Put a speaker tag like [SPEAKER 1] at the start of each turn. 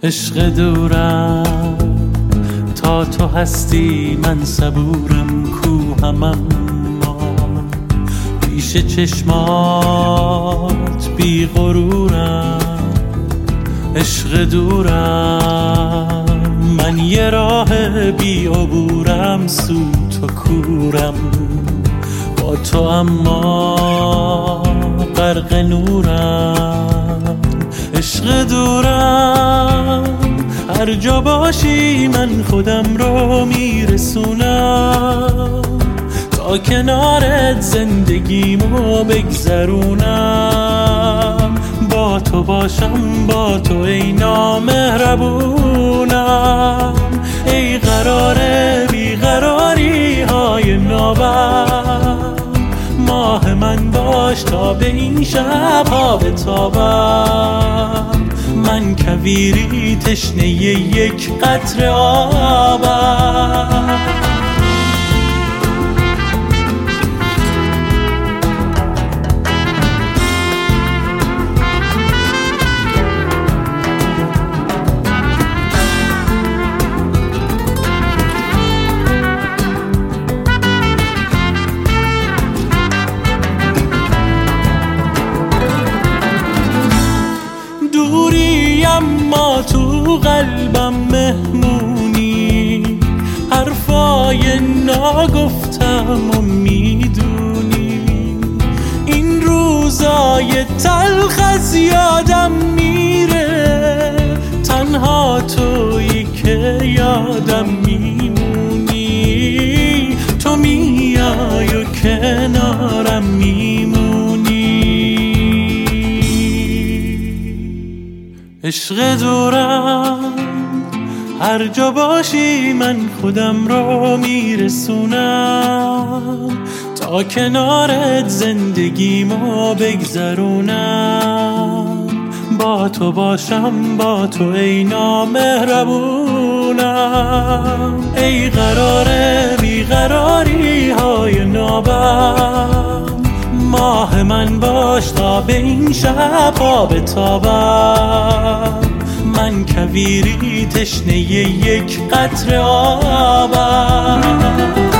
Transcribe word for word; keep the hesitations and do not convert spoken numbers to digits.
[SPEAKER 1] عشق دورم تا تو هستی من صبورم کوهم، اما پیش چشمات بی غرورم. عشق دورم من یه راه بی عبورم، سو تو کورم با تو اما غرق نورم. عشق دورم هر جا باشی من خودم رو میرسونم، تا کنارت زندگیمو بگذرونم. با تو باشم با تو ای نامهربونم، ای قرار بیقراری های نابم. ماه من باش تا به این شب ها بتابم، من کویری تشنه یک قطره آبم. دوری اما تو قلبم مهمونی، حرفای ناگفتم و میدونی. این روزای تلخ از یادم میره، تنها تویی که یادم میمونی. تو میای و کنارم میمونی. عشق دورم هر جا باشی من خودم رو میرسونم، تا کنارت زندگیمو بگذرونم. با تو باشم با تو ای نامهربونم، ای قرار بیقراری های نابم. ماه من باش تا به این شب ها بتابم، من کویری تشنه یک قطره آبم.